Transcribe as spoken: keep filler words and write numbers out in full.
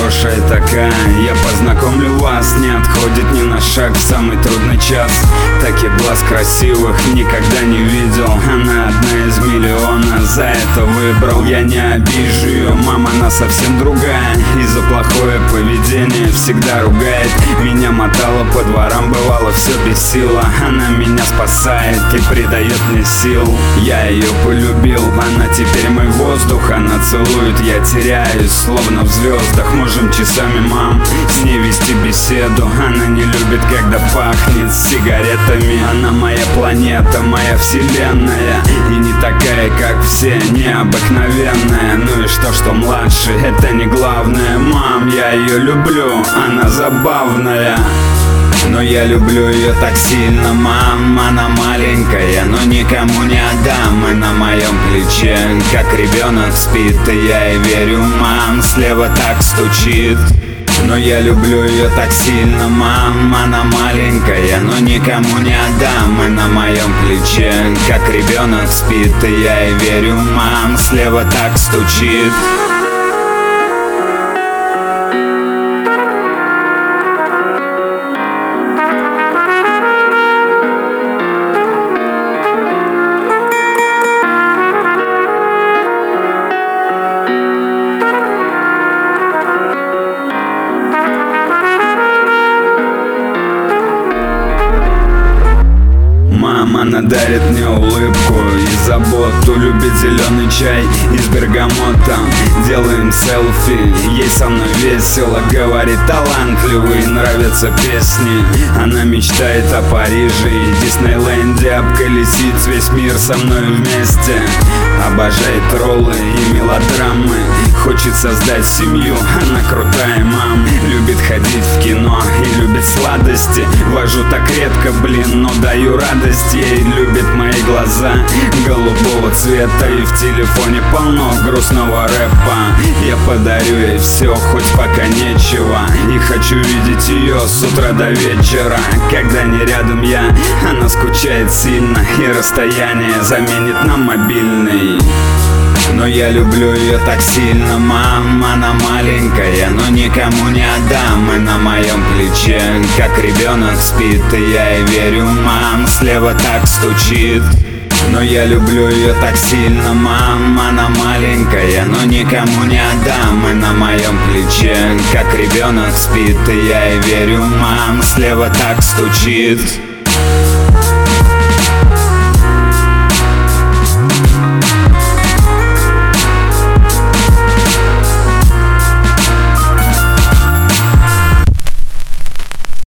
хорошая такая. Я познакомлю вас, не отходит ни на шаг в самый трудный час. Таких глаз красивых никогда не видел. Она одна из миллиона, за это выбрал. Я не обижу ее, мама, она совсем другая. И за плохое поведение всегда ругает. Меня мотала по дворам, бывало все бесило. Она меня спасает и придает мне сил. Я ее полюбил, она теперь мой воздух. Она целует, я теряюсь, словно в звездах. Можем часами, мам, с ней вести беседу. Она не любит, когда пахнет сигаретами. Она моя планета, моя вселенная. И не такая, как все, необыкновенная. Ну и что, что младше, это не главное. Мам, я ее люблю, она забавная. Но я люблю ее так сильно, мам. Она маленькая, но никому не отдам. И на моем плече, как ребенок спит. И я ей верю, мам, слева так стучит. Но я люблю ее так сильно, мам. Она маленькая, но никому не отдам. И на моем плече, как ребенок спит. И я ей верю, мам, слева так стучит. Она дарит мне улыбку и заботу. Любит зеленый чай из бергамота. Делаем селфи, ей со мной весело. Говорит, талантливый, нравятся песни. Она мечтает о Париже и Диснейленде. Обколесить весь мир со мной вместе. Обожает роллы и мелодрамы. Хочет создать семью, она крутая, мам. Любит ходить в кино и любит сладости. Вожу так редко, блин, но даю радость ей. Любит мои глаза голубого цвета. И в телефоне полно грустного рэпа. Я подарю ей все, хоть пока нечего. И хочу видеть ее с утра до вечера. Когда не рядом я, она скучает сильно. И расстояние заменит нам мобильный. Но я люблю ее так сильно, мам. Она маленькая, но никому не отдам. И на моем плече, как ребенок спит. И я ей верю, мам, слева так стучит. Но я люблю ее так сильно, мам. Она маленькая, но никому не отдам. И на моем плече, как ребенок спит. И я ей верю, мам, слева так стучит.